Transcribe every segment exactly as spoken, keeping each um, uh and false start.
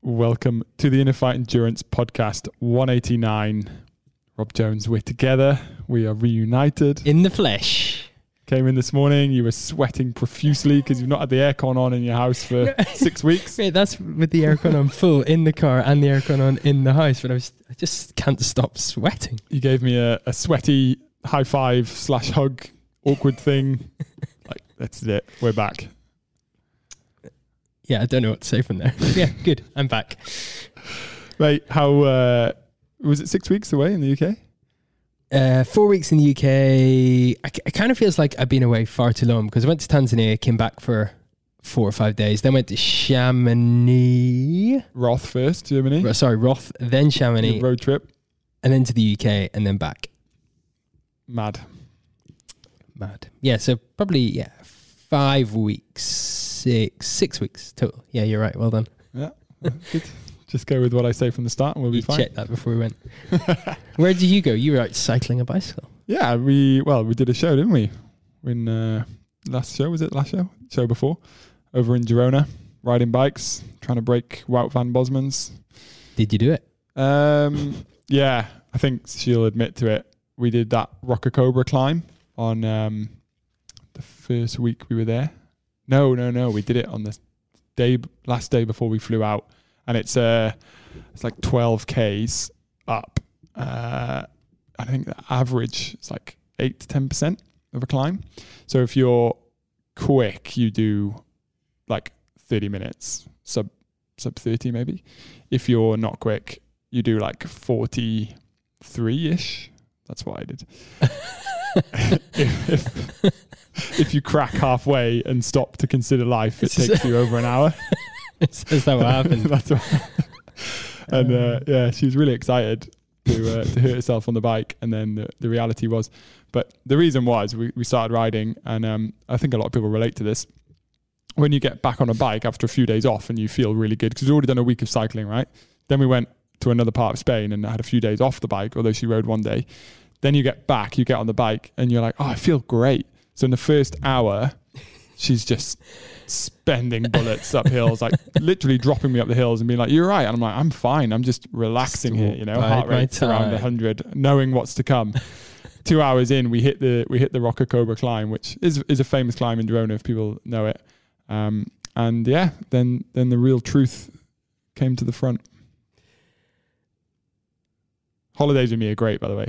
Welcome to the Inner Fight Endurance podcast one eighty-nine. Rob Jones, we're together. We are reunited. In the flesh. Came in this morning. You were sweating profusely because you've not had the aircon on in your house for six weeks. Wait, that's with the aircon on full in the car and the aircon on in the house. But I was, I just can't stop sweating. You gave me a, a sweaty high five slash hug awkward thing. Like, that's it. We're back. Yeah, I don't know what to say from there. Yeah, good. I'm back. Mate, how uh, was it? Six weeks away in the U K? Uh, four weeks in the U K. I, it kind of feels like I've been away far too long because I went to Tanzania, came back for four or five days, then went to Chamonix. Roth first, Germany. Sorry, Roth, then Chamonix. Your road trip. And then to the U K and then back. Mad. Mad. Yeah, so probably, yeah, five weeks, six, six weeks total. Yeah, you're right. Well done. Yeah, good. Just go with what I say from the start and we'll be you fine. Check that before we went. Where did you go? You were out cycling a bicycle. Yeah, we, well, we did a show, didn't we? When, uh, last show, was it last show? Show before. Over in Girona, riding bikes, trying to break Wout van Bosman's. Did you do it? Um, yeah, I think she'll admit to it. We did that Roca Cobra climb on um, the first week we were there. No, no, no. We did it on the day, last day before we flew out. And it's uh, it's like twelve Ks up. Uh, I think the average is like eight to ten percent of a climb. So if you're quick, you do like thirty minutes, sub sub thirty maybe. If you're not quick, you do like forty-three-ish. That's what I did. if, if, if you crack halfway and stop to consider life, it takes you over an hour. Is, is that what happened? That's what happened. And uh, yeah, she was really excited to uh, to hurt herself on the bike. And then the, the reality was, but the reason was we, we started riding, and um, I think a lot of people relate to this. When you get back on a bike after a few days off and you feel really good, because we've already done a week of cycling, right? Then we went to another part of Spain and had a few days off the bike, although she rode one day. Then you get back, you get on the bike and you're like, oh, I feel great. So in the first hour, she's just spending bullets up hills, like literally dropping me up the hills and being like, you're right. And I'm like, I'm fine. I'm just relaxing here, you know, heart rate's around one hundred, knowing what's to come. Two hours in, we hit the we hit the Roca Cobra climb, which is is a famous climb in Girona if people know it. Um, and yeah, then then the real truth came to the front. Holidays with me are great, by the way.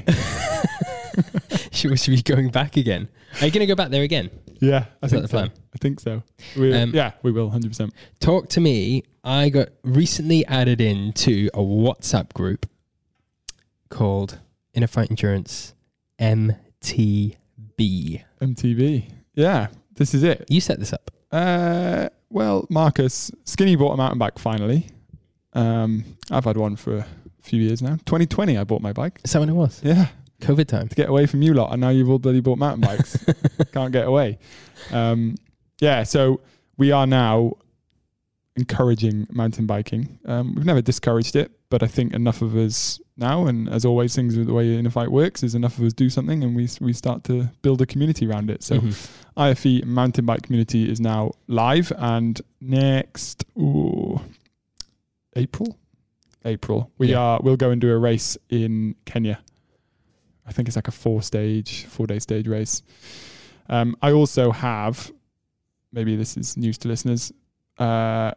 Should we be going back again? Are you going to go back there again? Yeah, I Is think that the so. plan? I think so. We, Um, yeah, we will, one hundred percent. Talk to me. I got recently added into a WhatsApp group called Inner Fight Endurance M T B. M T B. Yeah, this is it. You set this up. Uh, well, Marcus, Skinny bought a mountain bike finally. Um, I've had one for a few years now. twenty twenty, I bought my bike. Is that when it was? Yeah. COVID time. To get away from you lot, and now you've all bloody bought mountain bikes. Can't get away. Um, yeah, so we are now encouraging mountain biking. Um, we've never discouraged it, but I think enough of us now, and as always, things with the way Inner Fight works, is enough of us do something, and we we start to build a community around it. So mm-hmm. I F E mountain bike community is now live, and next ooh, April, April we yeah. are we'll go and do a race in Kenya. I think it's like a four stage, four day stage race. Um, I also have, maybe this is news to listeners, uh,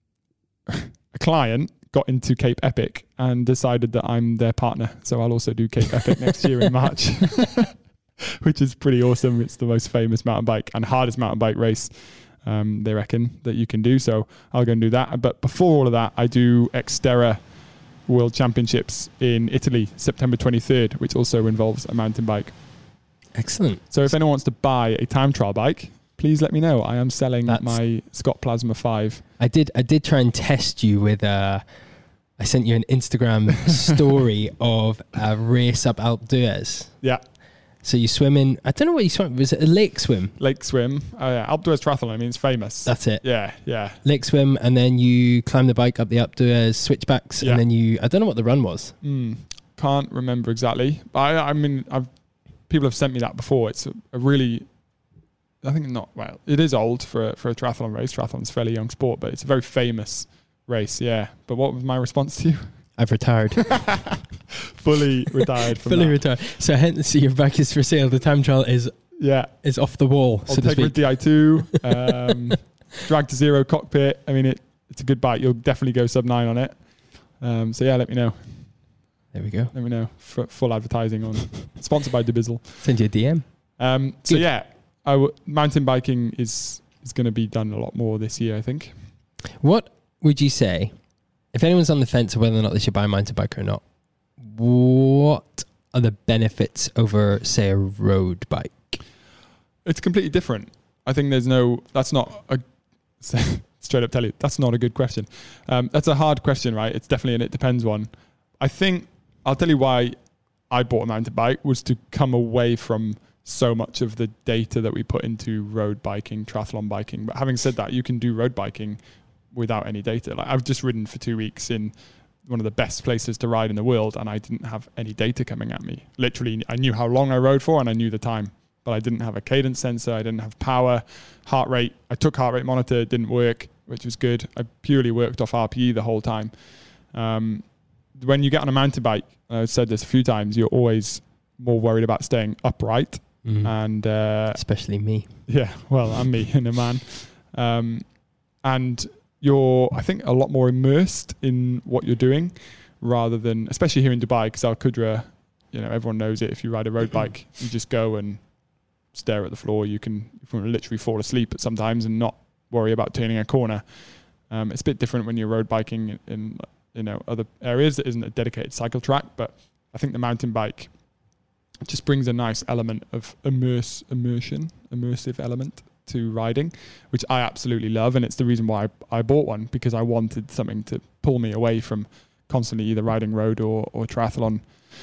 a client got into Cape Epic and decided that I'm their partner. So I'll also do Cape Epic next year in March, which is pretty awesome. It's the most famous mountain bike and hardest mountain bike race, um, they reckon, that you can do. So I'll go and do that. But before all of that, I do Xterra World Championships in Italy, September twenty-third, which also involves a mountain bike. Excellent. So if anyone wants to buy a time trial bike, please let me know. I am selling That's, my Scott Plasma five. I did I did try and test you with uh I sent you an Instagram story of a race up Alpe d'Huez. Yeah. So you swim in, I don't know what you swim, was it a lake swim? Lake swim. Oh yeah, Alpe d'Huez Triathlon, I mean, it's famous. That's it. Yeah, yeah. Lake swim, and then you climb the bike up the Alpe d'Huez switchbacks, yeah. and then you, I don't know what the run was. Mm, can't remember exactly. But I, I mean, I've people have sent me that before. It's a, a really, I think not, well, it is old for a, for a triathlon race. Triathlon's a fairly young sport, but it's a very famous race. Yeah. But what was my response to you? I've retired. Fully retired from Fully that. retired. So hence your bike is for sale. The time trial is Yeah. is off the wall, I'll so to take with speak. D I two. Um, drag to zero cockpit. I mean, it it's a good bike. You'll definitely go sub nine on it. Um, so yeah, let me know. There we go. Let me know. F- full advertising on. Sponsored by Debizzle. Send you a D M. Um, so Good. yeah, I w- mountain biking is is going to be done a lot more this year, I think. What would you say, if anyone's on the fence of whether or not they should buy a mountain bike or not, what are the benefits over, say, a road bike? It's completely different. I think there's no. That's not a straight up tell you. That's not a good question. Um, that's a hard question, right? It's definitely an it depends one. I think I'll tell you why I bought a mountain bike was to come away from so much of the data that we put into road biking, triathlon biking. But having said that, you can do road biking without any data. Like I've just ridden for two weeks in one of the best places to ride in the world, and I didn't have any data coming at me. Literally, I knew how long I rode for and I knew the time, but I didn't have a cadence sensor. I didn't have power, heart rate. I took heart rate monitor, it didn't work, which was good. I purely worked off R P E the whole time. Um, when you get on a mountain bike, I've said this a few times, you're always more worried about staying upright. Mm. And uh, Especially me. yeah, well, I'm me and a man. Um, and you're, I think, a lot more immersed in what you're doing rather than, especially here in Dubai, because Al Qudra, you know, everyone knows it. If you ride a road bike, you just go and stare at the floor. You can, you can literally fall asleep at sometimes and not worry about turning a corner. Um, it's a bit different when you're road biking in, in, you know, other areas that isn't a dedicated cycle track, but I think the mountain bike just brings a nice element of immerse, immersion, immersive element to riding, which I absolutely love. And it's the reason why I, I bought one, because I wanted something to pull me away from constantly either riding road or, or triathlon.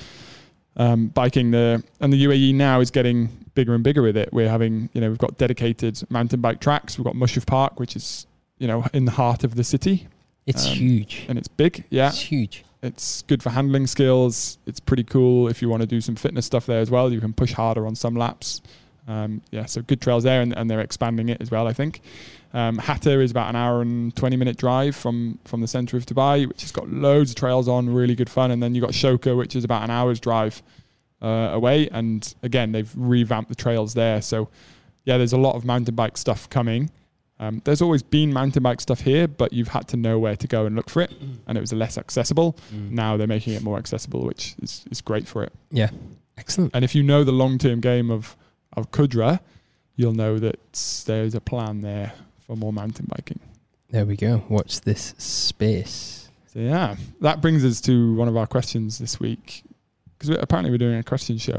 Um, biking the, and the U A E now is getting bigger and bigger with it. We're having, you know, we've got dedicated mountain bike tracks. We've got Mushrif Park, which is, you know, in the heart of the city. It's Um, huge. And it's big. Yeah. It's huge. It's good for handling skills. It's pretty cool if you want to do some fitness stuff there as well. You can push harder on some laps. Um, yeah, so good trails there, and, and they're expanding it as well, I think. Um, Hatta is about an hour and twenty minute drive from, from the centre of Dubai, which has got loads of trails on, really good fun. And then you've got Shoka, which is about an hour's drive uh, away. And again, they've revamped the trails there. So yeah, there's a lot of mountain bike stuff coming. Um, there's always been mountain bike stuff here, but you've had to know where to go and look for it, and it was less accessible. Mm. Now they're making it more accessible, which is, is great for it. Yeah. Excellent. And if you know the long-term game of, of Qudra, you'll know that there's a plan there for more mountain biking. There we go. Watch this space. So yeah, that brings us to one of our questions this week, because apparently we're doing a question show.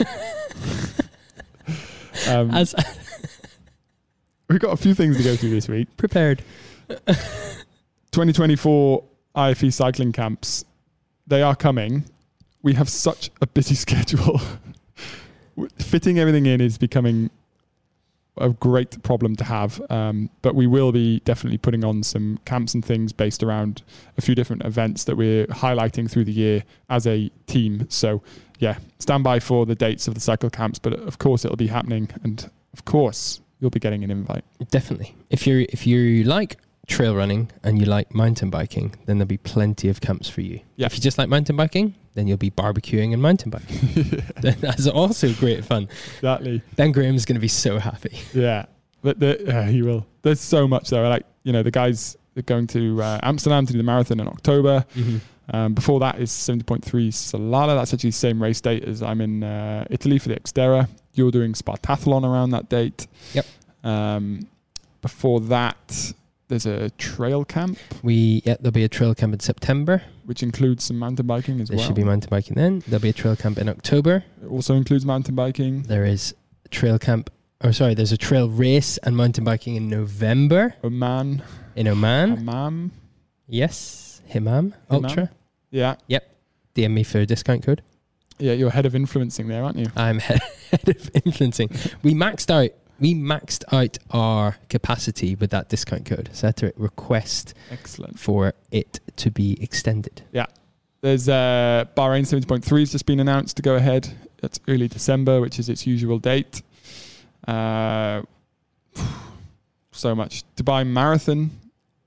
um, As we've got a few things to go through this week. prepared. twenty twenty-four I F E cycling camps, they are coming. We have such a busy schedule. Fitting everything in is becoming a great problem to have. Um, but we will be definitely putting on some camps and things based around a few different events that we're highlighting through the year as a team. So yeah, stand by for the dates of the cycle camps, but of course it'll be happening. And of course you'll be getting an invite. Definitely. If you're if you like trail running and you like mountain biking, then there'll be plenty of camps for you. Yeah. If you just like mountain biking, then you'll be barbecuing and mountain biking. That's also great fun. Exactly. Ben Graham's going to be so happy. Yeah, but the, uh, he will. There's so much though. Like, you know, the guys are going to uh, Amsterdam to do the marathon in October. Mm-hmm. Um, before that is seventy point three Salala. That's actually the same race date as I'm in uh, Italy for the Xterra. You're doing Spartathlon around that date. Yep. Um, before that, there's a trail camp, We yeah, there'll be a trail camp in September. which includes some mountain biking as There well. should be mountain biking then. There'll be a trail camp in October. It also includes mountain biking. There is a trail camp, or sorry, there's a trail race and mountain biking in November Oman. in Oman. Hammam. Yes, Himam Ultra. Yeah. D M me for a discount code. Yeah, you're head of influencing there, aren't you? I'm head of influencing. We maxed out. We maxed out our capacity with that discount code. So I had to request Excellent. for it to be extended. There's uh, Bahrain seventy point three has just been announced to go ahead. That's early December, which is its usual date. Uh, so much. Dubai Marathon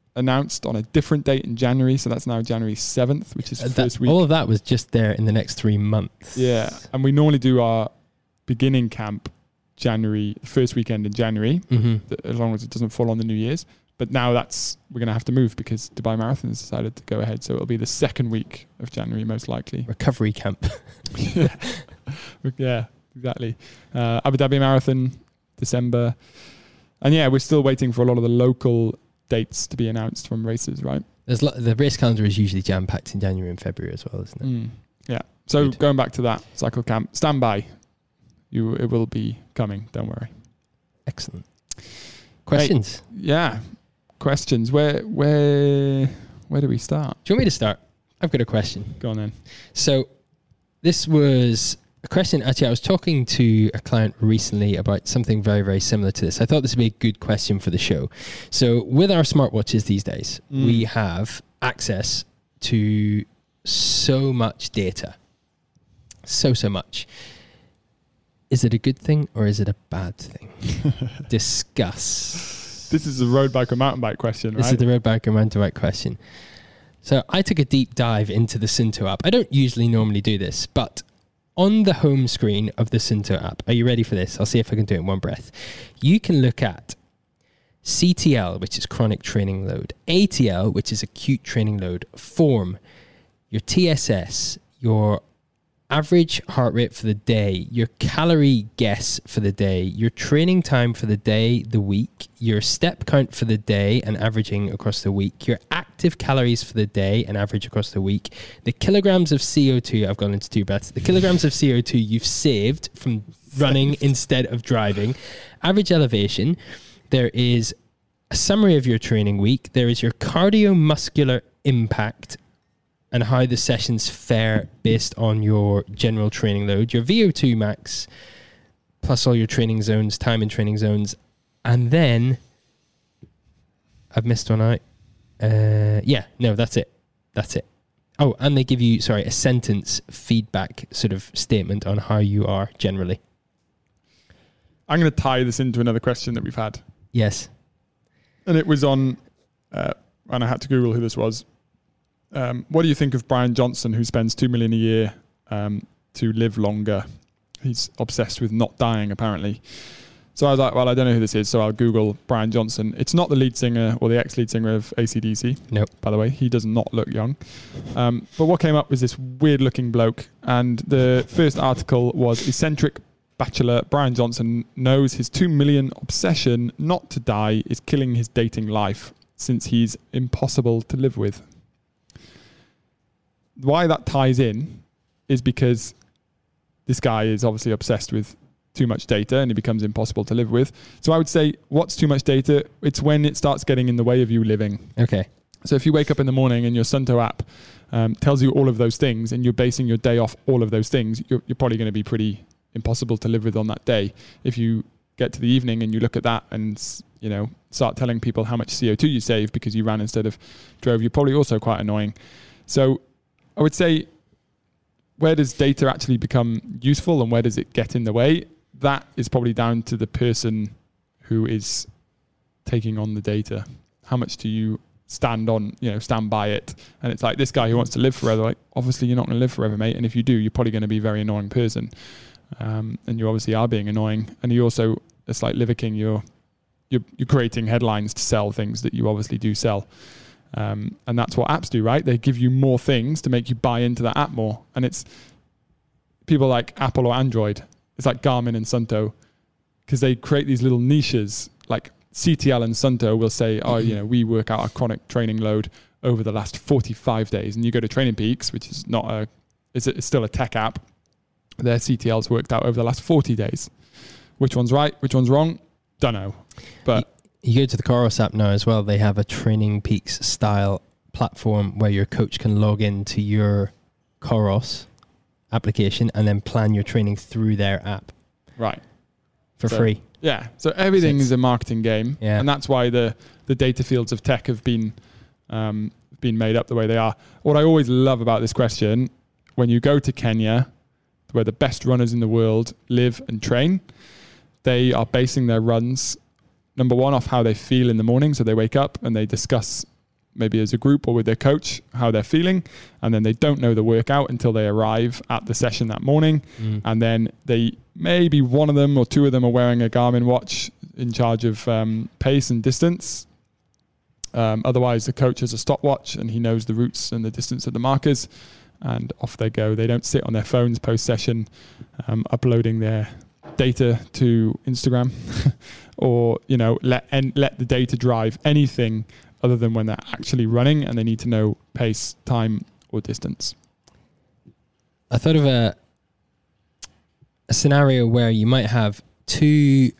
announced on a different date in January. So that's now January seventh, which is Uh, first that, week. all of that was just there in the next three months. Yeah. And we normally do our beginning camp January, first weekend in January, Mm-hmm. th- as long as it doesn't fall on the New Year's. But now that's, we're going to have to move because Dubai Marathon has decided to go ahead. So it'll be the second week of January, most likely. Recovery camp. yeah. yeah, exactly. Uh, Abu Dhabi Marathon, December. And yeah, we're still waiting for a lot of the local dates to be announced from races, right? There's lo- the race calendar is usually jam packed in January and February as well, isn't it? Mm. Yeah. So Good. going back to that cycle camp, stand by. You, it will be coming. Don't worry. Excellent. Questions? Yeah. Questions. Where, where, where do we start? Do you want me to start? I've got a question. Go on then. So this was a question. Actually, I was talking to a client recently about something very, very similar to this. I thought this would be a good question for the show. So with our smartwatches these days, Mm. we have access to so much data. So, so much. Is it a good thing or is it a bad thing? Discuss. This is a road bike or mountain bike question, This right? is the road bike or mountain bike question. So I took a deep dive into the Cinto app. I don't usually normally do this, but on the home screen of the Cinto app, are you ready for this? I'll see if I can do it in one breath. You can look at C T L, which is chronic training load, A T L, which is acute training load, form, your T S S, your average heart rate for the day, your calorie guess for the day, your training time for the day, the week, your step count for the day and averaging across the week, your active calories for the day and average across the week, the kilograms of C O two, I've gone into two breaths, the kilograms of C O two you've saved from running instead of driving, average elevation. There is a summary of your training week. There is your cardiovascular impact and how the sessions fare based on your general training load, your V O two max, plus all your training zones, time in training zones. And then I've missed one out. Uh, yeah, no, that's it. That's it. Oh, and they give you, sorry, a sentence feedback sort of statement on how you are generally. I'm going to tie this into another question that we've had. Yes. And it was on, uh, and I had to Google who this was. Um, what do you think of Brian Johnson, who spends two million a year um, to live longer? He's obsessed with not dying, apparently. So I was like, well, I don't know who this is, so I'll Google Brian Johnson. It's not the lead singer or the ex-lead singer of A C D C. Nope. By the way, he does not look young. Um, but what came up was this weird-looking bloke, and the first article was eccentric bachelor Brian Johnson knows his two million obsession not to die is killing his dating life since he's impossible to live with. Why that ties in is because this guy is obviously obsessed with too much data and it becomes impossible to live with. So I would say, what's too much data? It's when it starts getting in the way of you living. Okay. So if you wake up in the morning and your Sunto app um, tells you all of those things and you're basing your day off all of those things, you're, you're probably going to be pretty impossible to live with on that day. If you get to the evening and you look at that and, you know, start telling people how much C O two you save because you ran instead of drove, you're probably also quite annoying. So I would say, where does data actually become useful and where does it get in the way? That is probably down to the person who is taking on the data. How much do you stand on, you know, stand by it? And it's like this guy who wants to live forever, like, obviously you're not going to live forever, mate. And if you do, you're probably going to be a very annoying person. Um, and you obviously are being annoying. And you also, it's like Liver King, you're, you're, you're creating headlines to sell things that you obviously do sell. Um, and that's what apps do, right? They give you more things to make you buy into that app more. And it's people like Apple or Android. It's like Garmin and Sunto, because they create these little niches. Like C T L and Sunto will say, oh, you know, we work out our chronic training load over the last forty-five days. And you go to Training Peaks, which is not a, it's, a, it's still a tech app. Their C T L's worked out over the last forty days. Which one's right? Which one's wrong? Don't know. But you go to the Coros app now as well. They have a Training Peaks style platform where your coach can log into your Coros application and then plan your training through their app. Right. For so, free. Yeah. So everything Six. is a marketing game. Yeah. And that's why the, the data fields of tech have been um, been made up the way they are. What I always love about this question, when you go to Kenya, where the best runners in the world live and train, they are basing their runs, number one, off how they feel in the morning. So they wake up and they discuss maybe as a group or with their coach, how they're feeling. And then they don't know the workout until they arrive at the session that morning. Mm. And then they, maybe one of them or two of them are wearing a Garmin watch in charge of um, pace and distance. Um, otherwise, the coach has a stopwatch and he knows the routes and the distance of the markers. And off they go. They don't sit on their phones post-session um, uploading their data to Instagram or, you know, let and let the data drive anything other than when they're actually running and they need to know pace, time, or distance. I thought of a a scenario where you might have two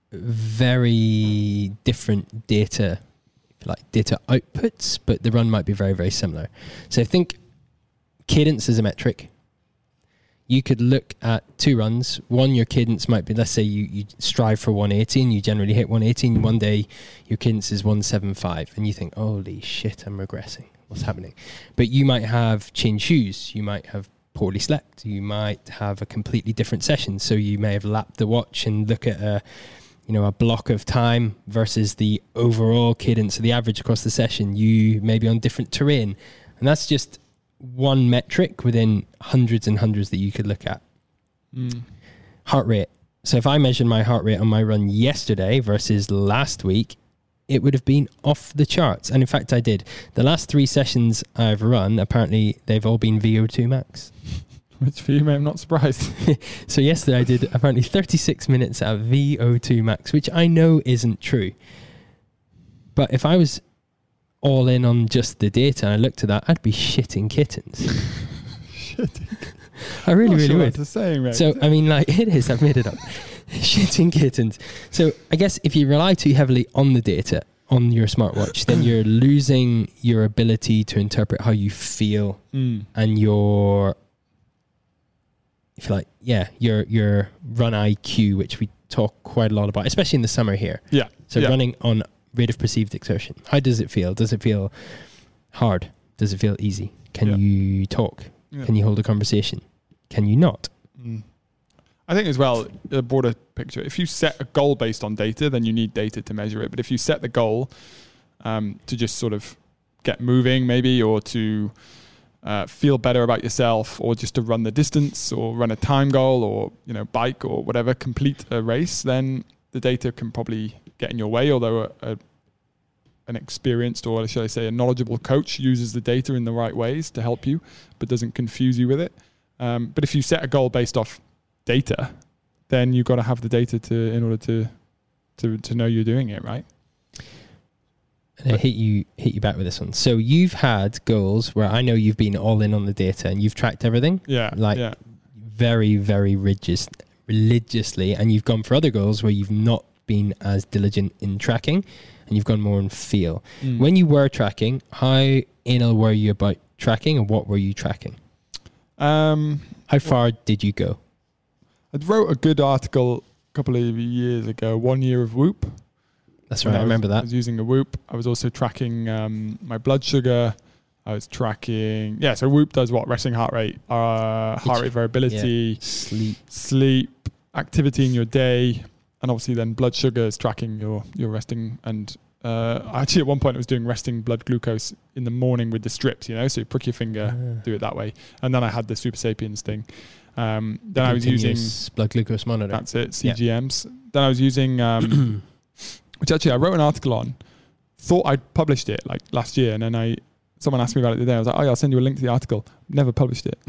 very different data, like data outputs, but the run might be very, very similar. So I think cadence is a metric. You could look at two runs. One, your cadence might be, let's say you, you strive for one eighty and you generally hit one eighty, and one day your cadence is one seventy-five and you think, holy shit, I'm regressing. What's happening? But you might have changed shoes. You might have poorly slept. You might have a completely different session. So you may have lapped the watch and look at a, you know, a block of time versus the overall cadence of the average across the session. You may be on different terrain. And that's just one metric within hundreds and hundreds that you could look at. Mm. Heart rate. So if I measured my heart rate on my run yesterday versus last week, it would have been off the charts. And in fact, I did. The last three sessions I've run, apparently they've all been V O two max. Which for you, mate, I'm not surprised. So yesterday I did apparently thirty-six minutes at V O two max, which I know isn't true. But if I was all in on just the data and I looked at that, I'd be shitting kittens. Shitting. I really, not really sure would. That's a saying, right? So, I mean, like, it is, I've made it up. Shitting kittens. So, I guess if you rely too heavily on the data on your smartwatch, then you're losing your ability to interpret how you feel mm. and your, if you like, yeah, your your run I Q, which we talk quite a lot about, especially in the summer here. Yeah. So, yeah. running on rate of perceived exertion. How does it feel? Does it feel hard? Does it feel easy? Can yeah. you talk? Yeah. Can you hold a conversation? Can you not? Mm. I think as well, a broader picture, if you set a goal based on data, then you need data to measure it. But if you set the goal um, to just sort of get moving maybe, or to uh, feel better about yourself, or just to run the distance or run a time goal, or, you know, bike or whatever, complete a race, then the data can probably get in your way, although a, a, an experienced, or shall I say a knowledgeable coach uses the data in the right ways to help you, but doesn't confuse you with it. Um, but if you set a goal based off data, then you've got to have the data to in order to to to know you're doing it right. And I hit you hit you back with this one. So you've had goals where I know you've been all in on the data and you've tracked everything. Yeah. Like yeah. very, very religious, religiously, and you've gone for other goals where you've not been as diligent in tracking and you've gone more on feel. Mm. When you were tracking, how anal were you about tracking and what were you tracking? Um, how far well, did you go? I wrote a good article a couple of years ago, one year of Whoop. That's right, I, I remember was, that. I was using a Whoop. I was also tracking um, my blood sugar. I was tracking, yeah, so Whoop does what? Resting heart rate, uh, heart rate variability, yeah. sleep, sleep, activity in your day, and obviously then blood sugar is tracking your, your resting. And uh, actually at one point I was doing resting blood glucose in the morning with the strips, you know, so you prick your finger, uh. do it that way. And then I had the Super Sapiens thing. Um, then I was using blood glucose monitor. That's it, C G Ms. Yeah. Then I was using, um, which actually I wrote an article on, thought I'd published it like last year, and then I, someone asked me about it today. I was like, oh yeah, I'll send you a link to the article. Never published it.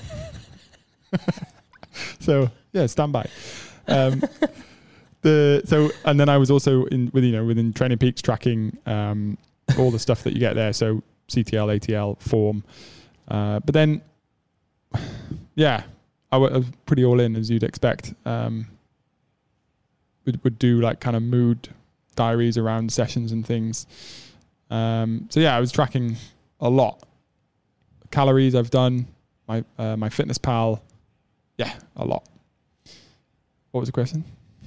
So yeah, stand by. Um, the so and then I was also in with you know within Training Peaks tracking um, all the stuff that you get there. So C T L, A T L, form. Uh, but then, yeah, I was pretty all in, as you'd expect. Um, would would do like kind of mood diaries around sessions and things. Um, so yeah, I was tracking a lot. Calories I've done, my uh, my Fitness Pal, yeah, a lot. What was the question?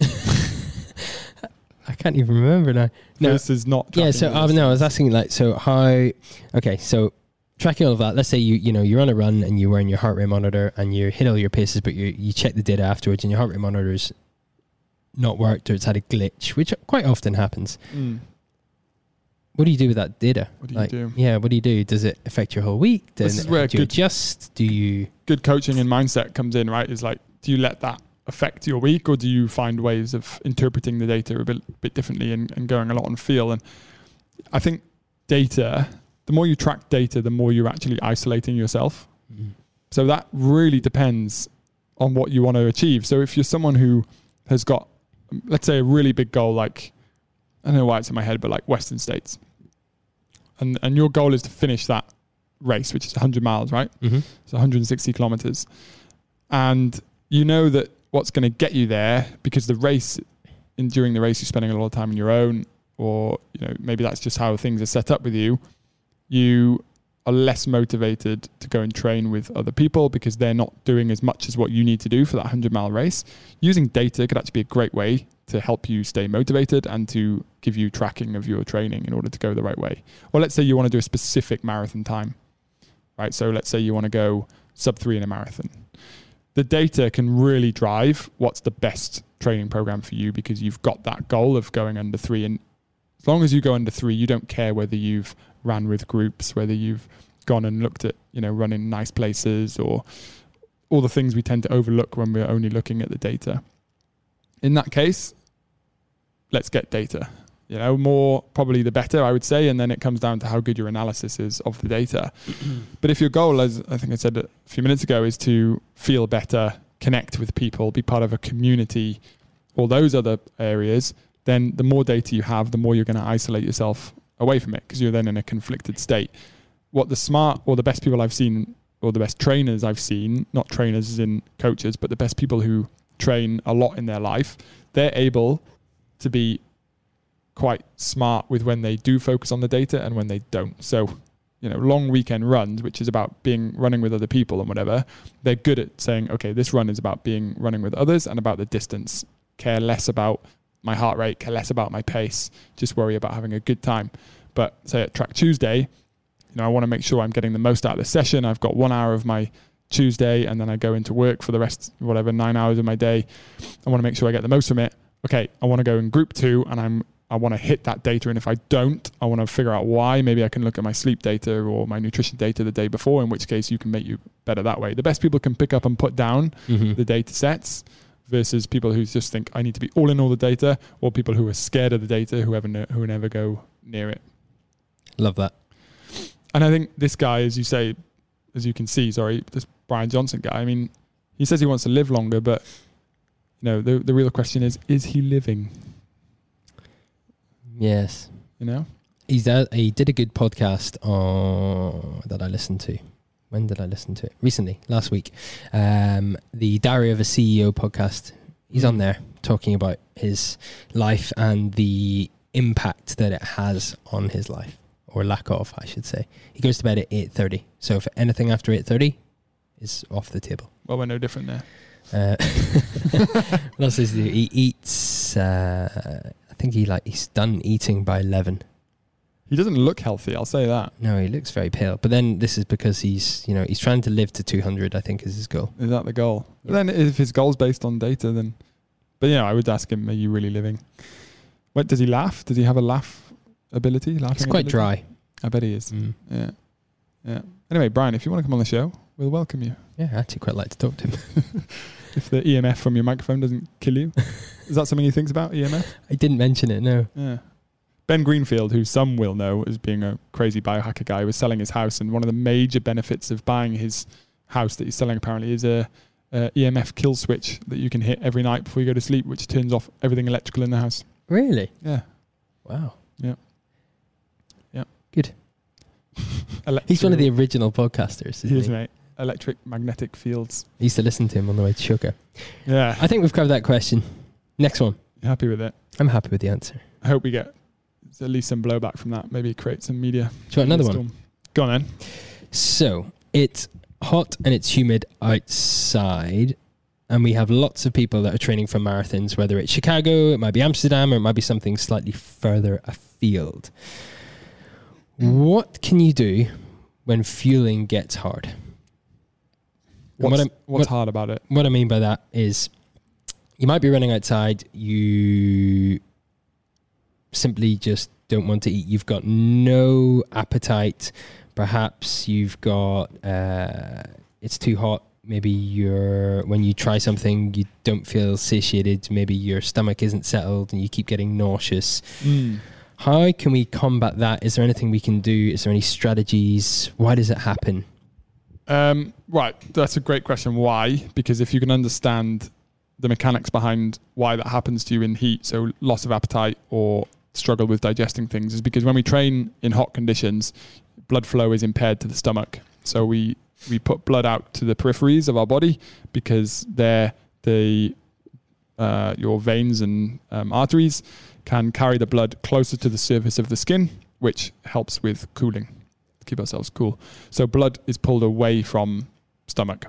I can't even remember now. No, this is not. Yeah, so um, no, I was asking like, so how? Okay, so tracking all of that. Let's say you you know you're on a run and you're wearing your heart rate monitor and you hit all your paces, but you you check the data afterwards and your heart rate monitor's not worked or it's had a glitch, which quite often happens. Mm. what do you do with that data? What do you like, do? Yeah, what do you do? Does it affect your whole week? Then This is where do you good- adjust? Do you... Good coaching and mindset comes in, right? Is like, do you let that affect your week, or do you find ways of interpreting the data a bit, bit differently and, and going a lot on feel? And I think data, the more you track data, the more you're actually isolating yourself. Mm. So that really depends on what you want to achieve. So if you're someone who has got, let's say, a really big goal, like, I don't know why it's in my head, but like Western States, and and your goal is to finish that race, which is one hundred miles, right? Mm-hmm. So one hundred sixty kilometers. And you know that what's going to get you there, because the race, in during the race, you're spending a lot of time on your own, or, you know, maybe that's just how things are set up with you. You are less motivated to go and train with other people because they're not doing as much as what you need to do for that one hundred mile race. Using data could actually be a great way to help you stay motivated and to give you tracking of your training in order to go the right way. Or let's say you want to do a specific marathon time, right? So let's say you want to go sub three in a marathon. The data can really drive what's the best training program for you, because you've got that goal of going under three. And as long as you go under three, you don't care whether you've ran with groups, whether you've gone and looked at, you know, running nice places, or all the things we tend to overlook when we're only looking at the data. In that case, let's get data. You know, more probably the better, I would say, and then it comes down to how good your analysis is of the data. But if your goal, as I think I said a few minutes ago, is to feel better, connect with people, be part of a community, all those other areas, then the more data you have, the more you're going to isolate yourself away from it, because you're then in a conflicted state. What the smart, or the best people I've seen, or the best trainers I've seen, not trainers as in coaches, but the best people who train a lot in their life, they're able to be quite smart with when they do focus on the data and when they don't. So, you know, long weekend runs, which is about being running with other people and whatever, they're good at saying, okay, this run is about being running with others and about the distance. Care less about my heart rate, care less about my pace, just worry about having a good time. But say at Track Tuesday, you know, I want to make sure I'm getting the most out of the session. I've got one hour of my Tuesday, and then I go into work for the rest, whatever, nine hours of my day. I want to make sure I get the most from it. Okay, I want to go in group two, and I'm I want to hit that data. And if I don't, I want to figure out why. Maybe I can look at my sleep data or my nutrition data the day before, in which case you can make you better that way. The best people can pick up and put down Mm-hmm. the data sets, versus people who just think I need to be all in all the data, or people who are scared of the data, who, ever ne- who never go near it. Love that. And I think this guy, as you say, as you can see, sorry, this Brian Johnson guy, I mean, he says he wants to live longer, but, you know, the the real question is, is he living? Yes. You know? He's uh, he did a good podcast on, that I listened to. When did I listen to it? Recently, last week. Um, the Diary of a C E O podcast. He's on there talking about his life and the impact that it has on his life, or lack of, I should say. He goes to bed at eight thirty. So if anything after eight thirty is off the table. Well, we're no different there. Uh, what else does he do? He eats, uh, I think he like he's done eating by eleven. He doesn't look healthy, I'll say that. No, he looks very pale. But then this is because he's, you know, he's trying to live to two hundred, I think is his goal. Is that the goal? Yeah. Then if his goal's based on data, then... But, you know, I would ask him, are you really living? What, does he laugh? Does he have a laugh ability? Laughing It's quite ability? dry. I bet he is. Mm. Yeah. Yeah. Anyway, Brian, if you want to come on the show, we'll welcome you. Yeah, I actually quite like to talk to him. If the E M F from your microphone doesn't kill you. Is that something he thinks about, E M F? I didn't mention it, no. Yeah. Ben Greenfield, who some will know as being a crazy biohacker guy, was selling his house, and one of the major benefits of buying his house that he's selling apparently is a, a E M F kill switch that you can hit every night before you go to sleep, which turns off everything electrical in the house. Really? Yeah. Wow. Yeah. Yeah. Good. Electrical, He's one of the original podcasters, isn't he is, he? mate. Electric magnetic fields. I used to listen to him on the way to Shoka. Yeah. I think we've covered that question. Next one. You happy with it? I'm happy with the answer. I hope we get at least some blowback from that. Maybe create some media. Do you want another one? storm. Go on then. So it's hot and it's humid outside, and we have lots of people that are training for marathons, whether it's Chicago, it might be Amsterdam, or it might be something slightly further afield. What can you do when fueling gets hard? And What's, what, I'm, what's what, hard about it? what I mean by that is you might be running outside, you simply just don't want to eat. You've got no appetite. Perhaps you've got, uh, it's too hot. Maybe you're, when you try something, you don't feel satiated. Maybe your stomach isn't settled and you keep getting nauseous. Mm. How can we combat that? Is there anything we can do? Is there any strategies? Why does it happen? Um, right. That's a great question. Why? Because if you can understand the mechanics behind why that happens to you in heat, so loss of appetite or struggle with digesting things, is because when we train in hot conditions, blood flow is impaired to the stomach. So we we put blood out to the peripheries of our body because they're the uh, your veins and um, arteries can carry the blood closer to the surface of the skin, which helps with cooling, to keep ourselves cool. So blood is pulled away from stomach.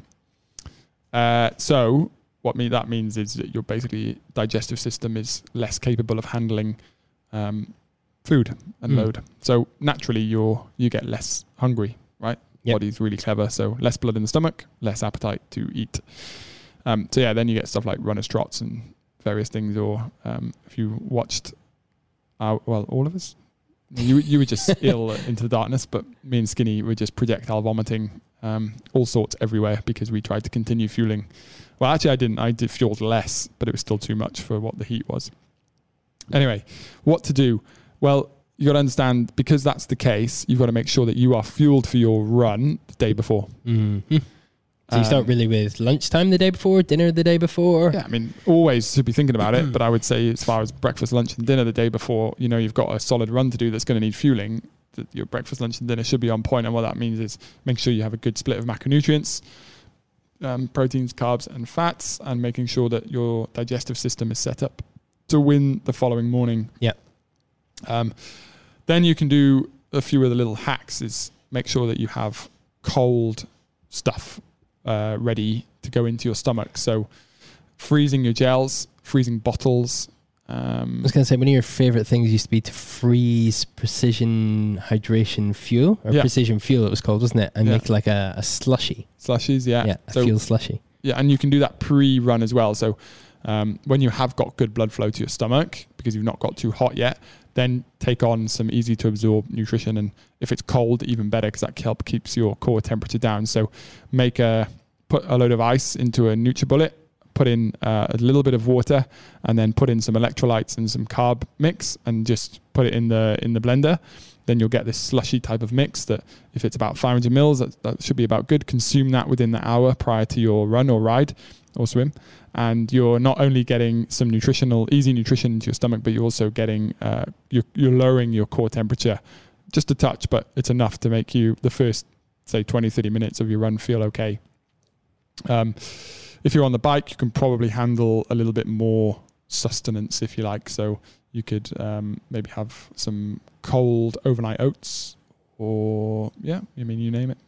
Uh, so what me, that means is that your basically digestive system is less capable of handling um, food and mm. load. So naturally you're you get less hungry, right? Yep. Body's really clever. So less blood in the stomach, less appetite to eat. Um, so yeah, then you get stuff like runner's trots and various things. Or um, if you watched, our, well, all of us, you you were just ill into the darkness, but me and Skinny were just projectile vomiting, um, all sorts everywhere because we tried to continue fueling. Well, actually, I didn't. I did fueled less, but it was still too much for what the heat was. Anyway, what to do? Well, you got to understand, because that's the case, you've got to make sure that you are fueled for your run the day before. Mm-hmm. So you start really with lunchtime the day before, dinner the day before? Yeah, I mean, always should be thinking about it, but I would say as far as breakfast, lunch and dinner the day before, you know, you've got a solid run to do that's going to need fueling, that your breakfast, lunch and dinner should be on point. And what that means is make sure you have a good split of macronutrients, um, proteins, carbs and fats, and making sure that your digestive system is set up to win the following morning. Yeah. Um, then you can do a few of the little hacks is make sure that you have cold stuff uh, ready to go into your stomach. So freezing your gels, freezing bottles. Um, I was going to say, one of your favorite things used to be to freeze precision hydration fuel, or yeah. precision fuel it was called, wasn't it? And yeah. make like a, a slushy. Slushies, yeah. Yeah, a so, fuel slushy. Yeah, and you can do that pre-run as well. So um, when you have got good blood flow to your stomach, because you've not got too hot yet, then take on some easy to absorb nutrition. And if it's cold, even better, because that help keeps your core temperature down. So make a, put a load of ice into a NutriBullet, put in uh, a little bit of water, and then put in some electrolytes and some carb mix, and just put it in the in the blender. Then you'll get this slushy type of mix that, if it's about five hundred mils, that, that should be about good. Consume that within the hour prior to your run or ride or swim. And you're not only getting some nutritional, easy nutrition into your stomach, but you're also getting, uh, you're, you're lowering your core temperature just a touch, but it's enough to make you, the first, say, twenty, thirty minutes of your run feel okay. Um, if you're on the bike, you can probably handle a little bit more sustenance, if you like. So you could um, maybe have some cold overnight oats, or, yeah, I mean, you name it.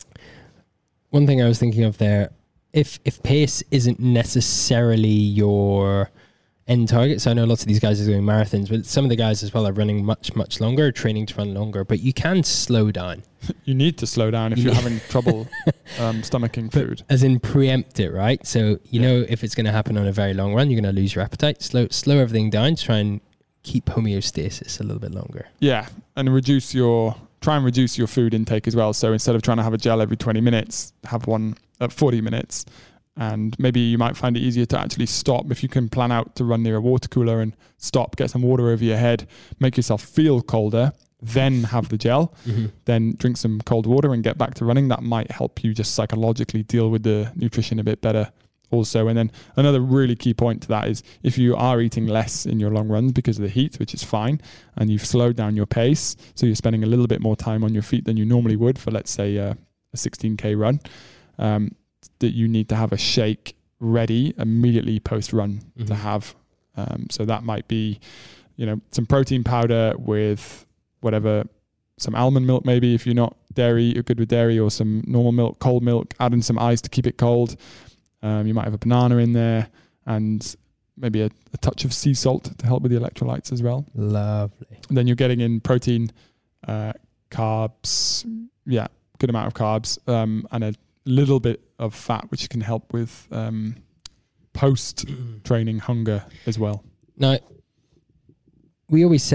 One thing I was thinking of there, if if pace isn't necessarily your end target, so I know lots of these guys are doing marathons, but some of the guys as well are running much, much longer, training to run longer, but you can slow down. You need to slow down if you're having trouble um, stomaching food. But as in preempt it, right? So you yeah. know if it's going to happen on a very long run, you're going to lose your appetite. Slow, slow everything down to try and keep homeostasis a little bit longer. Yeah, and reduce your, try and reduce your food intake as well. So instead of trying to have a gel every twenty minutes, have one at forty minutes. And maybe you might find it easier to actually stop if you can plan out to run near a water cooler and stop, get some water over your head, make yourself feel colder, then have the gel, mm-hmm. then drink some cold water and get back to running. That might help you just psychologically deal with the nutrition a bit better also. And then another really key point to that is if you are eating less in your long runs because of the heat, which is fine, and you've slowed down your pace, so you're spending a little bit more time on your feet than you normally would for, let's say, uh, a sixteen K run, um, that you need to have a shake ready immediately post-run mm-hmm. to have. Um, so that might be, you know, some protein powder with whatever, some almond milk maybe if you're not dairy, you're good with dairy, or some normal milk, cold milk, add in some ice to keep it cold. Um, you might have a banana in there, and maybe a, a touch of sea salt to help with the electrolytes as well. Lovely. And then you're getting in protein, uh, carbs, yeah, good amount of carbs, um, and a little bit of fat, which can help with um, post-training hunger as well. Now, we always say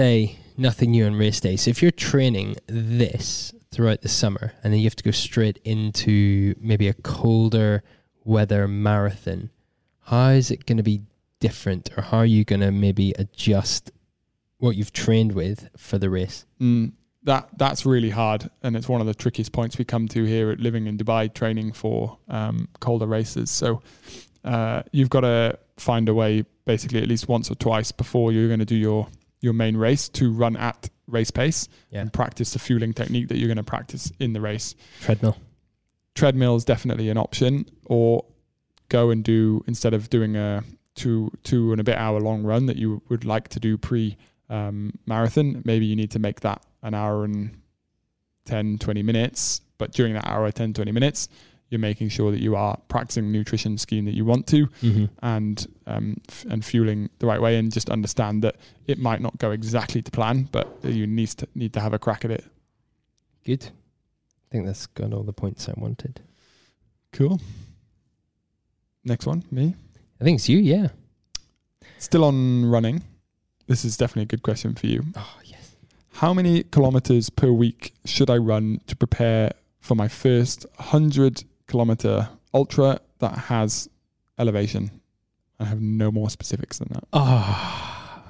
nothing new on race day. So if you're training this throughout the summer and then you have to go straight into maybe a colder weather marathon, how is it going to be different, or how are you going to maybe adjust what you've trained with for the race? Mm, that that's really hard, and it's one of the trickiest points we come to here at living in Dubai, training for um, colder races. So uh, you've got to find a way, basically at least once or twice before you're going to do your your main race, to run at race pace Yeah. and practice the fueling technique that you're going to practice in the race. Treadmill. Treadmill is definitely an option, or go and do, instead of doing a two two and a bit hour long run that you would like to do pre um, marathon, maybe you need to make that an hour and ten, twenty minutes. But during that hour, ten, twenty minutes, you're making sure that you are practicing the nutrition scheme that you want to, Mm-hmm. and um, f- and fueling the right way, and just understand that it might not go exactly to plan, but you need to need to have a crack at it. Good. I think that's got all the points I wanted. Cool. Next one, me. I think it's you, yeah. Still on running. This is definitely a good question for you. Oh, yes. How many kilometers per week should I run to prepare for my first one hundred kilometer ultra that has elevation? I have no more specifics than that. Oh,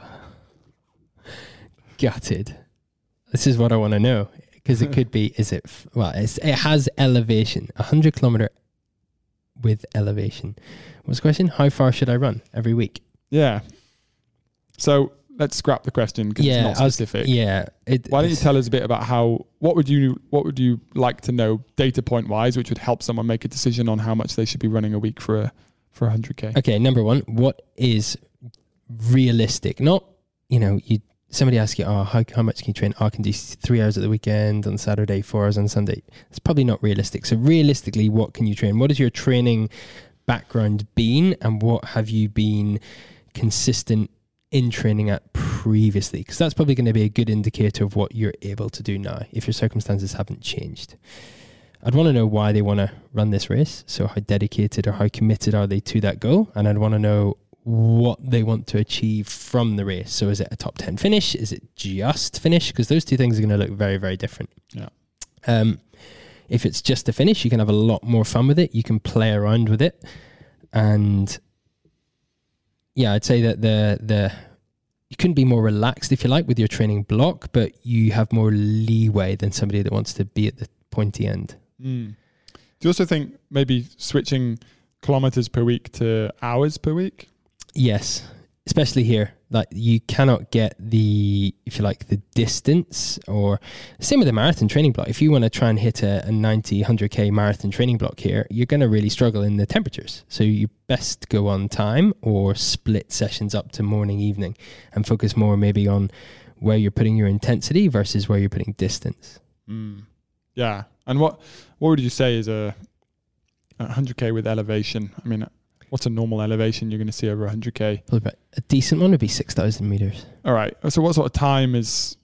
gutted. This is what I want to know, because it could be, is it, f- well, it's, it has elevation, one hundred kilometer with elevation. What's the question? How far should I run every week? Yeah. So let's scrap the question because Yeah, it's I not was- specific. Yeah. It, Why don't you it's- tell us a bit about how, what would you, what would you like to know data point wise, which would help someone make a decision on how much they should be running a week for a, for a one hundred K? Okay, number one, what is realistic? Not, you know, you somebody asks you, oh, how, how much can you train? Oh, I can do three hours at the weekend, on Saturday, four hours on Sunday. It's probably not realistic. So realistically, what can you train? What has your training background been, and what have you been consistent in training at previously? Because that's probably going to be a good indicator of what you're able to do now if your circumstances haven't changed. I'd want to know why they want to run this race. So how dedicated or how committed are they to that goal? And I'd want to know what they want to achieve from the race. So is it a top ten finish? Is it just finish? Because those two things are going to look very, very different. Yeah. Um, if it's just a finish, you can have a lot more fun with it. You can play around with it. And yeah, I'd say that the the you couldn't be more relaxed, if you like, with your training block, but you have more leeway than somebody that wants to be at the pointy end. Mm. Do you also think maybe switching kilometers per week to hours per week? Yes, especially here. Like, you cannot get the, if you like, the distance, or same with the marathon training block. If you want to try and hit a, a ninety, one hundred K marathon training block here, you're going to really struggle in the temperatures. So you best go on time or split sessions up to morning, evening, and focus more maybe on where you're putting your intensity versus where you're putting distance. Mm. Yeah. And what, what would you say is a, a one hundred K with elevation? I mean, what's a normal elevation you're going to see over one hundred K? Probably about a decent one would be six thousand meters. All right. So what sort of time is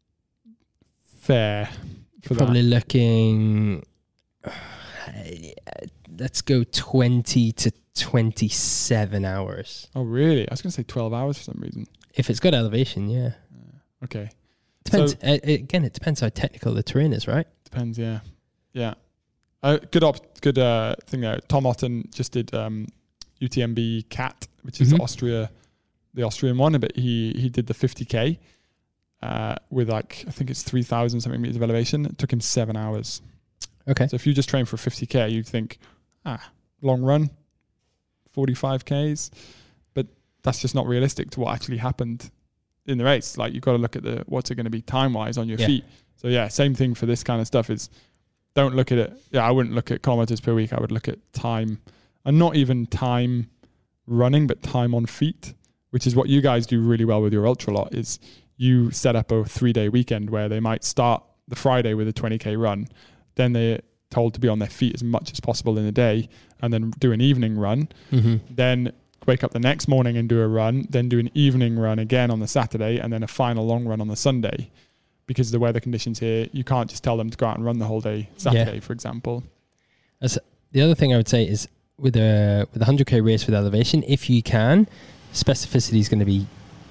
fair for Probably that? looking, uh, let's go twenty to twenty-seven hours. Oh, really? I was going to say twelve hours for some reason. If it's got elevation, yeah. Okay. Depends. So- uh, again, it depends how technical the terrain is, right? Depends, yeah. Yeah. Uh, good op- good uh, thing there. Tom Otten just did um, U T M B CAT, which is Mhm. Austria, the Austrian one, but he he did the fifty K uh, with like, I think it's three thousand something meters of elevation. It took him seven hours. Okay. So if you just train for fifty K, you'd think, ah, long run, forty-five Ks. But that's just not realistic to what actually happened in the race. Like, you've got to look at the what's it going to be time-wise on your Yeah. feet. So yeah, same thing for this kind of stuff is, don't look at it. Yeah, I wouldn't look at kilometers per week. I would look at time, and not even time running, but time on feet, which is what you guys do really well with your ultra lot. Is you set up a three day weekend where they might start the Friday with a twenty K run, then they're told to be on their feet as much as possible in the day, and then do an evening run, Mm-hmm. then wake up the next morning and do a run, then do an evening run again on the Saturday, and then a final long run on the Sunday. Because of the weather conditions here, you can't just tell them to go out and run the whole day Saturday, Yeah. for example. As the other thing I would say is with a with a one hundred K race with elevation, if you can, specificity is going to be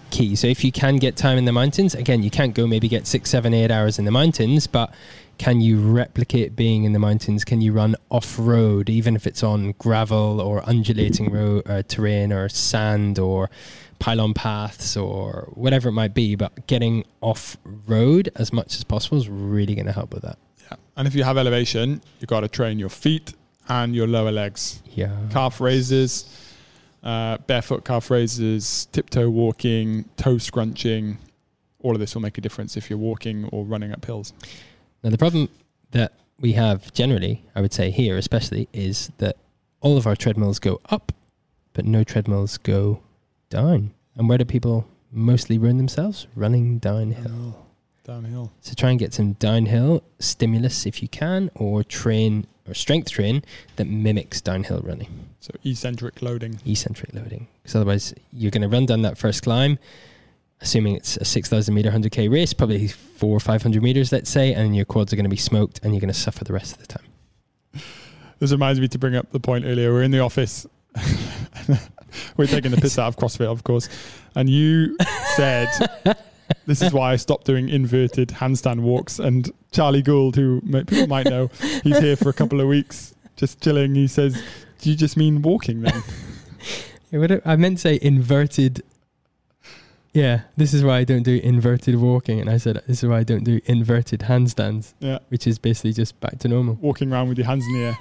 key. So if you can get time in the mountains, again, you can't go maybe get six, seven, eight hours in the mountains, but can you replicate being in the mountains? Can you run off-road, even if it's on gravel or undulating road, uh, terrain or sand or pylon paths or whatever it might be? But getting off-road as much as possible is really going to help with that. Yeah. And if you have elevation, you've got to train your feet and your lower legs. Yeah. Calf raises, uh, barefoot calf raises, tiptoe walking, toe scrunching. All of this will make a difference if you're walking or running up hills. Now, the problem that we have generally, I would say here especially, is that all of our treadmills go up, but no treadmills go down. And where do people mostly ruin themselves? Running downhill. Downhill. So try and get some downhill stimulus if you can, or train or strength train that mimics downhill running. So eccentric loading. Eccentric loading. Because otherwise you're going to run down that first climb, assuming it's a six thousand meter, one hundred K race, probably four or five hundred meters, let's say, and your quads are going to be smoked and you're going to suffer the rest of the time. This reminds me to bring up the point earlier. We're in the office. We're taking the piss out of CrossFit, of course. And you said, this is why I stopped doing inverted handstand walks. And Charlie Gould, who people might know, he's here for a couple of weeks, just chilling. He says, do you just mean walking then? I meant to say inverted. Yeah, this is why I don't do inverted walking. And I said, this is why I don't do inverted handstands. Yeah. Which is basically just back to normal. Walking around with your hands in the air.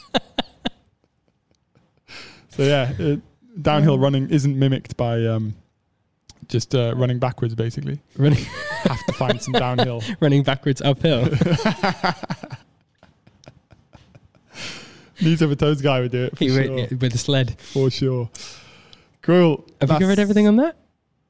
So yeah, it, downhill running isn't mimicked by um, just uh, running backwards, basically. Running Have to find some downhill. Running backwards uphill. Knees over toes guy would do it, for He sure. went, yeah, with the sled. For sure. Cool. Have That's you covered everything on that?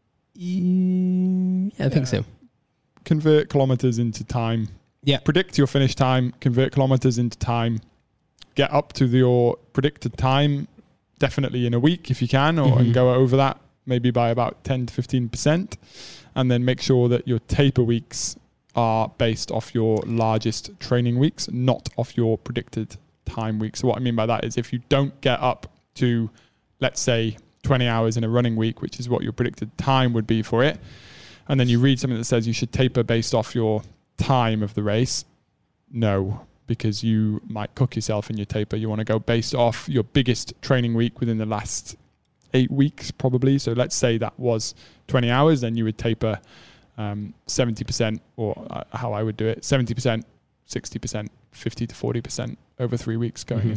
Yeah, I think Yeah. so. Convert kilometers into time. Yeah. Predict your finish time. Convert kilometers into time. Get up to the, your predicted time, definitely in a week if you can, or Mhm. and go over that maybe by about ten to fifteen percent. And then make sure that your taper weeks are based off your largest training weeks, not off your predicted time weeks. So what I mean by that is if you don't get up to, let's say, twenty hours in a running week, which is what your predicted time would be for it, and then you read something that says you should taper based off your time of the race, no, because you might cook yourself in your taper. You want to go based off your biggest training week within the last eight weeks, probably. So let's say that was twenty hours, then you would taper um, seventy percent, or uh, how I would do it, seventy percent, sixty percent, fifty to forty percent over three weeks going Mhm. in.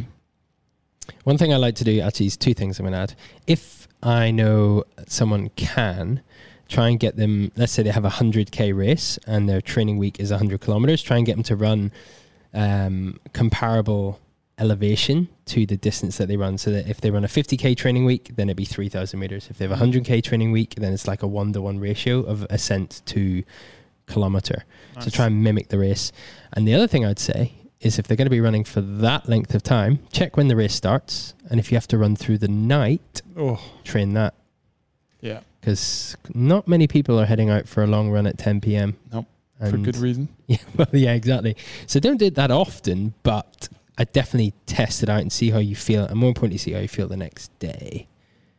One thing I like to do actually is two things I'm going to add. If I know someone can, try and get them, let's say they have a one hundred K race and their training week is one hundred kilometers, try and get them to run um, comparable elevation to the distance that they run. So that if they run a fifty K training week, then it'd be three thousand meters. If they have a one hundred K training week, then it's like a one to one ratio of ascent to kilometer. Nice. So try and mimic the race. And the other thing I'd say is if they're going to be running for that length of time, check when the race starts. And if you have to run through the night, Oh, train that. yeah. Because not many people are heading out for a long run at ten p.m. Nope. And For good reason. Yeah, well, yeah, exactly. So don't do it that often, but I definitely test it out and see how you feel. And more importantly, see how you feel the next day.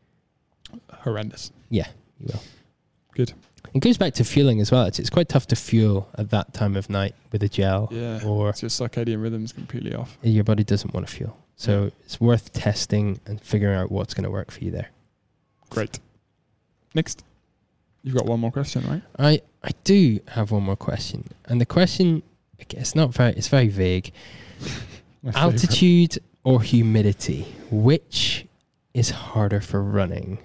Horrendous. Yeah, you will. Good. It goes back to fueling as well. It's, it's quite tough to fuel at that time of night with a gel, Yeah. or It's your circadian rhythm's completely off. your body doesn't want to fuel. So Yeah. it's worth testing and figuring out what's going to work for you there. Great. Next. You've got one more question, right? I, I do have one more question. And the question, it's not very, it's very vague. My favourite. Altitude or humidity? Which is harder for running?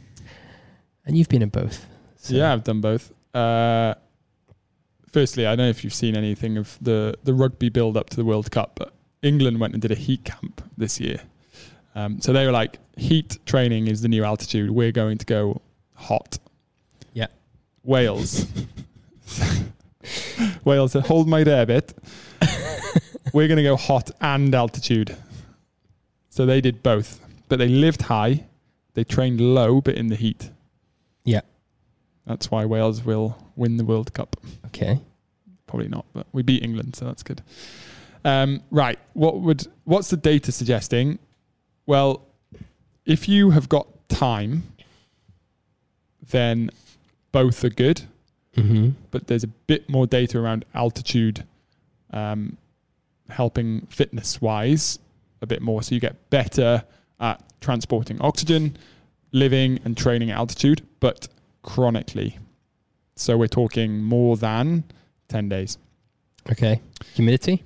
And you've been in both. So. Yeah, I've done both. Uh, firstly, I don't know if you've seen anything of the, the rugby build up to the World Cup, but England went and did a heat camp this year. Um, so they were like, heat training is the new altitude. We're going to go hot. Yeah. Wales. Wales said, hold my there bit. We're going to go hot and altitude. So they did both. But they lived high. They trained low, but in the heat. Yeah. That's why Wales will win the World Cup. Okay. Probably not, but we beat England, so that's good. Um, right. What would what's the data suggesting? Well, if you have got time, then both are good, Mm-hmm. but there's a bit more data around altitude um, helping fitness-wise a bit more. So you get better at transporting oxygen, living and training at altitude, but chronically. So we're talking more than ten days. Okay. Humidity?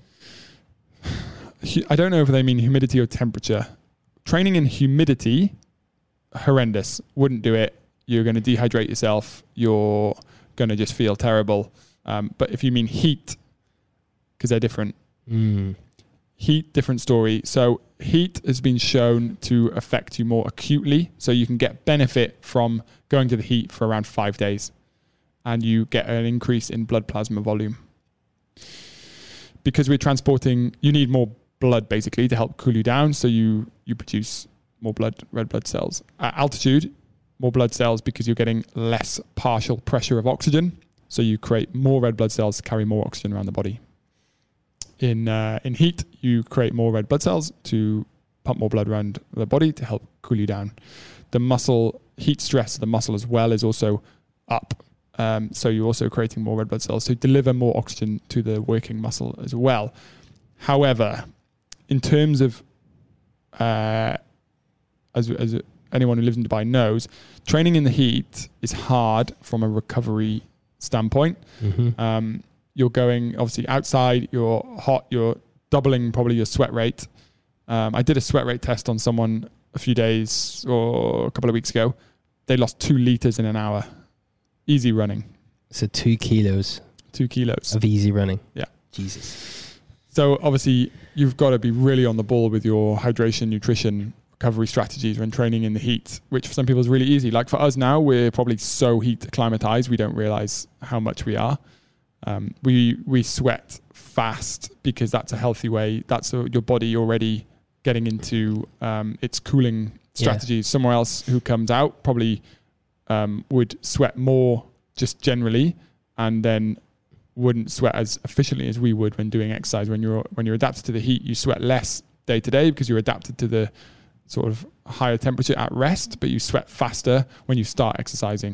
I don't know if they mean humidity or temperature. Training in humidity, horrendous. Wouldn't do it. You're going to dehydrate yourself. You're going to just feel terrible. Um, but if you mean heat, because they're different. Mm. Heat, different story. So heat has been shown to affect you more acutely. So you can get benefit from going to the heat for around five days. And you get an increase in blood plasma volume. Because we're transporting, you need more blood basically to help cool you down. So you, you produce more blood, red blood cells. At altitude, more blood cells because you're getting less partial pressure of oxygen. So you create more red blood cells to carry more oxygen around the body. In uh, in heat, you create more red blood cells to pump more blood around the body to help cool you down. The muscle, heat stress of the muscle as well is also up. Um, so you're also creating more red blood cells to deliver more oxygen to the working muscle as well. However, in terms of, uh, as, as anyone who lives in Dubai knows, training in the heat is hard from a recovery standpoint. Mm-hmm. Um, you're going obviously outside, you're hot, you're doubling probably your sweat rate. Um, I did a sweat rate test on someone a few days or a couple of weeks ago. They lost two liters in an hour. Easy running. So two kilos. Two kilos. Of easy running. Yeah. Jesus. So obviously you've got to be really on the ball with your hydration, nutrition, recovery strategies when training in the heat, which for some people is really easy. Like for us now, we're probably so heat acclimatized, we don't realize how much we are. Um, we we sweat fast because that's a healthy way. That's a, your body already getting into um, its cooling strategies. Yeah. Somewhere else who comes out probably um, would sweat more just generally, and then wouldn't sweat as efficiently as we would when doing exercise. When you're when you're adapted to the heat, you sweat less day to day because you're adapted to the sort of higher temperature at rest, but you sweat faster when you start exercising.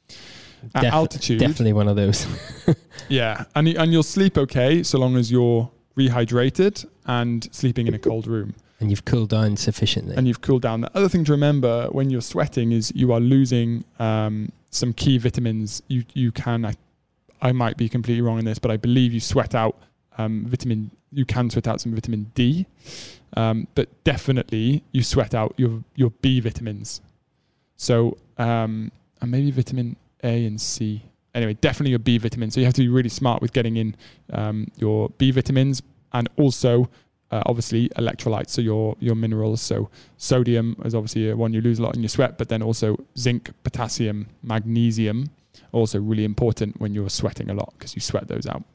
At Def- altitude, definitely one of those. Yeah, and and you'll sleep okay so long as you're rehydrated and sleeping in a cold room. And you've cooled down sufficiently. And you've cooled down. The other thing to remember when you're sweating is you are losing um, some key vitamins. You you can, I, I might be completely wrong in this, but I believe you sweat out um, vitamin, you can sweat out some vitamin D, um, but definitely you sweat out your, your B vitamins. So, um, and maybe vitamin A and C. Anyway, definitely your B vitamins. So you have to be really smart with getting in um, your B vitamins and also uh, obviously electrolytes, so your your minerals. So sodium is obviously one you lose a lot in your sweat, but then also zinc, potassium, magnesium, also really important when you're sweating a lot because you sweat those out.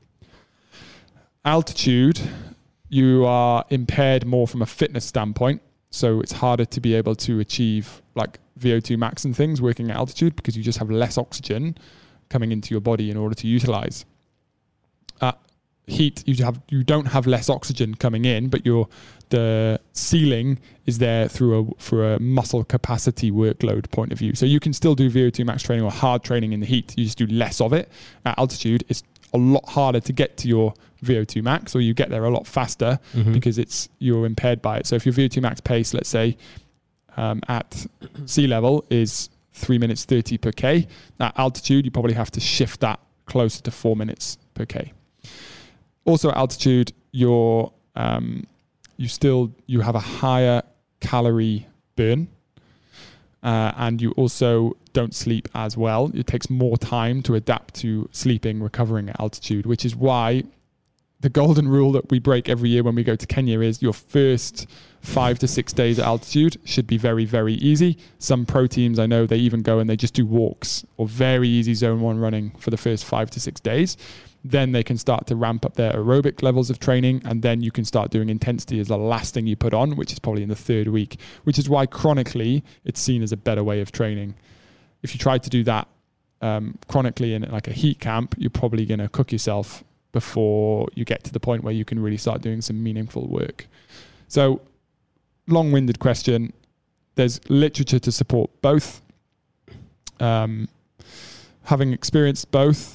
Altitude, you are impaired more from a fitness standpoint. So it's harder to be able to achieve like V O two max and things working at altitude because you just have less oxygen coming into your body in order to utilize. At heat, you have you don't have less oxygen coming in, but your the ceiling is there through a for a muscle capacity workload point of view. So you can still do V O two max training or hard training in the heat. You just do less of it. At altitude, it's a lot harder to get to your V O two max, or you get there a lot faster mm-hmm. because it's you're impaired by it. So if your V O two max pace, let's say um, at sea level is three minutes thirty per K, at altitude you probably have to shift that closer to four minutes per K. Also at altitude, you're um, you still you have a higher calorie burn, uh, and you also don't sleep as well. It takes more time to adapt to sleeping, recovering at altitude, which is why the golden rule that we break every year when we go to Kenya is your first five to six days at altitude should be very, very easy. Some pro teams, I know, they even go and they just do walks or very easy zone one running for the first five to six days. Then they can start to ramp up their aerobic levels of training, and then you can start doing intensity as the last thing you put on, which is probably in the third week, which is why chronically it's seen as a better way of training. If you try to do that um, chronically in like a heat camp, you're probably going to cook yourself before you get to the point where you can really start doing some meaningful work. So, long-winded question. There's literature to support both. Um, having experienced both,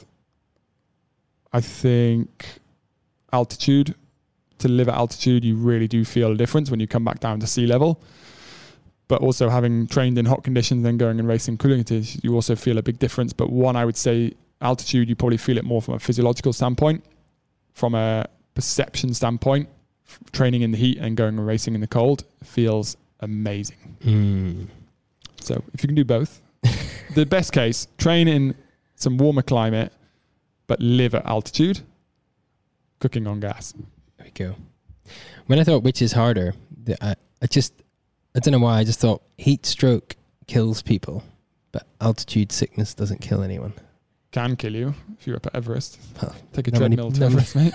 I think altitude, to live at altitude, you really do feel a difference when you come back down to sea level. But also having trained in hot conditions, then going and racing cooling conditions, you also feel a big difference. But one, I would say altitude, you probably feel it more from a physiological standpoint. From a perception standpoint, training in the heat and going and racing in the cold feels amazing. Mm. So if you can do both, the best case, train in some warmer climate, but live at altitude, cooking on gas. There we go. When I thought which is harder, I, I just, I don't know why, I just thought heat stroke kills people, but altitude sickness doesn't kill anyone. Can kill you if you're up at Everest. Well, Take a not treadmill many, to Everest, mate.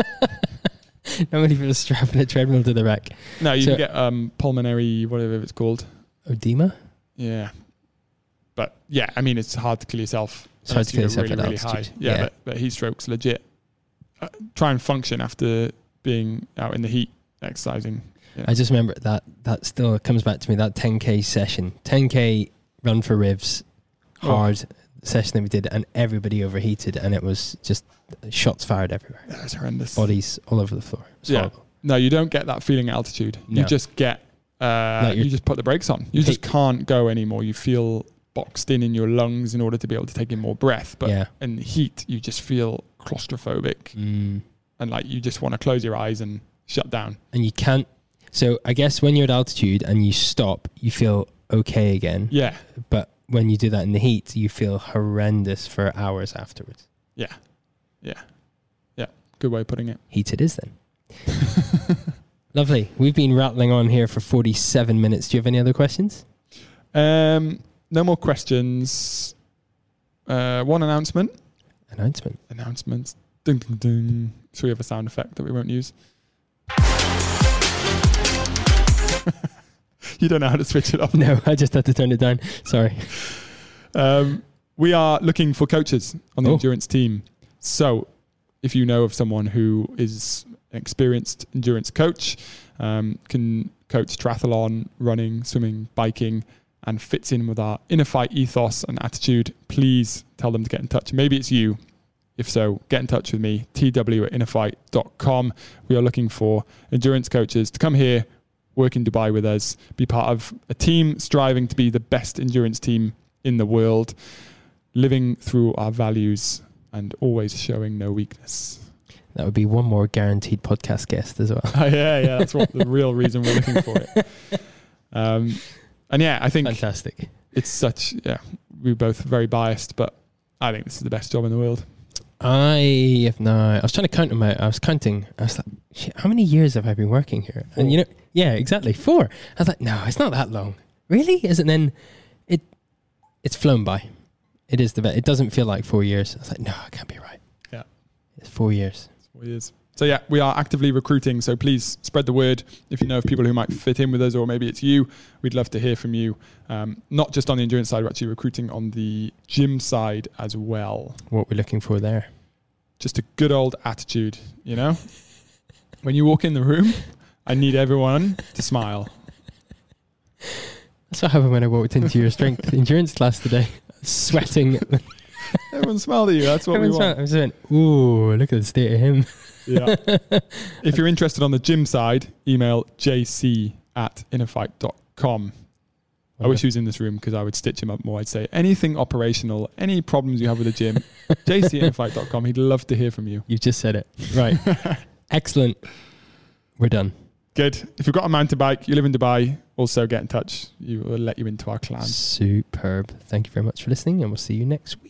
Not many people strapping a treadmill to the back. No, you So- can get um, pulmonary, whatever it's called. Edema? Yeah. But yeah, I mean, it's hard to kill yourself. It's hard unless to kill you're yourself really, at really altitude. high. Yeah, Yeah. But, but heat stroke's legit. Uh, try and function after being out in the heat, exercising. You know. I just remember that that still comes back to me, that ten K session. ten K run for rivs, hard Oh. session that we did, and everybody overheated, and it was just shots fired everywhere. That was horrendous. Bodies all over the floor. It was Yeah. horrible. No, you don't get that feeling at altitude. No. You just get, uh, Like you're- you just put the brakes on. You just can't go anymore. You feel boxed in in your lungs in order to be able to take in more breath. But yeah. in the heat, you just feel claustrophobic Mm. and like you just want to close your eyes and shut down. And you can't. So I guess when you're at altitude and you stop, you feel okay again. Yeah. But when you do that in the heat, you feel horrendous for hours afterwards. Yeah. Yeah. Yeah. Good way of putting it. Heat it is then. Lovely. We've been rattling on here for forty-seven minutes. Do you have any other questions? Um, no more questions. Uh, one announcement. Announcement. Announcements. Ding, ding, ding. So we have a sound effect that we won't use. You don't know how to switch it off. No, I just had to turn it down. Sorry. Um, we are looking for coaches on the Oh. endurance team. So if you know of someone who is an experienced endurance coach, um, can coach triathlon, running, swimming, biking, and fits in with our inner fight ethos and attitude, please tell them to get in touch. Maybe it's you. If so, get in touch with me, t w at innerfight dot com. We are looking for endurance coaches to come here, work in Dubai with us, be part of a team striving to be the best endurance team in the world, living through our values and always showing no weakness. That would be one more guaranteed podcast guest as well. Oh, yeah, yeah, that's what the real reason we're looking for it. Um, and yeah, I think Fantastic. it's such, yeah, we're both very biased, but I think this is the best job in the world. I have no. I was trying to count them out. I was counting. I was like, shit, how many years have I been working here? Four. And you know, yeah, exactly four. I was like, no, it's not that long. Really? Is it? Then it, it's flown by. It is the best. It doesn't feel like four years. I was like, no, it can't be right. Yeah. It's four years. Four years. So yeah, we are actively recruiting. So please spread the word. If you know of people who might fit in with us, or maybe it's you, we'd love to hear from you. Um, not just on the endurance side, we're actually recruiting on the gym side as well. What we're looking for there. Just a good old attitude, you know? When you walk in the room, I need everyone to smile. That's what happened when I walked into your strength endurance class today. Sweating. Everyone smiled at you. That's what Everyone's we want. I was saying, ooh, look at the state of him. Yeah. If you're interested on the gym side, email j c at innerfight dot com. I wish he was in this room because I would stitch him up more. I'd say anything operational, any problems you have with the gym, j c at innerfight dot com. He'd love to hear from you. You've just said it. Right. Excellent. We're done. Good. If you've got a mountain bike, you live in Dubai, also get in touch. You will let you into our clan. Superb. Thank you very much for listening, and we'll see you next week.